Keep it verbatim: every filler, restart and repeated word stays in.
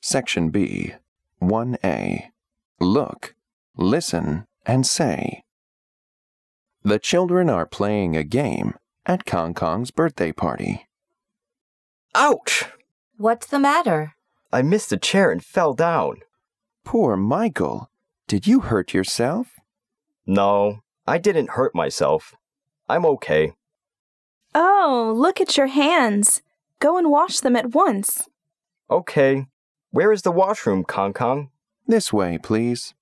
Section B, one A. Look, listen, and say. The children are playing a game at Kong Kong's birthday party. Ouch! What's the matter? I missed a chair and fell down. Poor Michael. Did you hurt yourself? No, I didn't hurt myself. I'm okay. Oh, look at your hands. Go and wash them at once. Okay. Where is the washroom, Kong Kong? This way, please.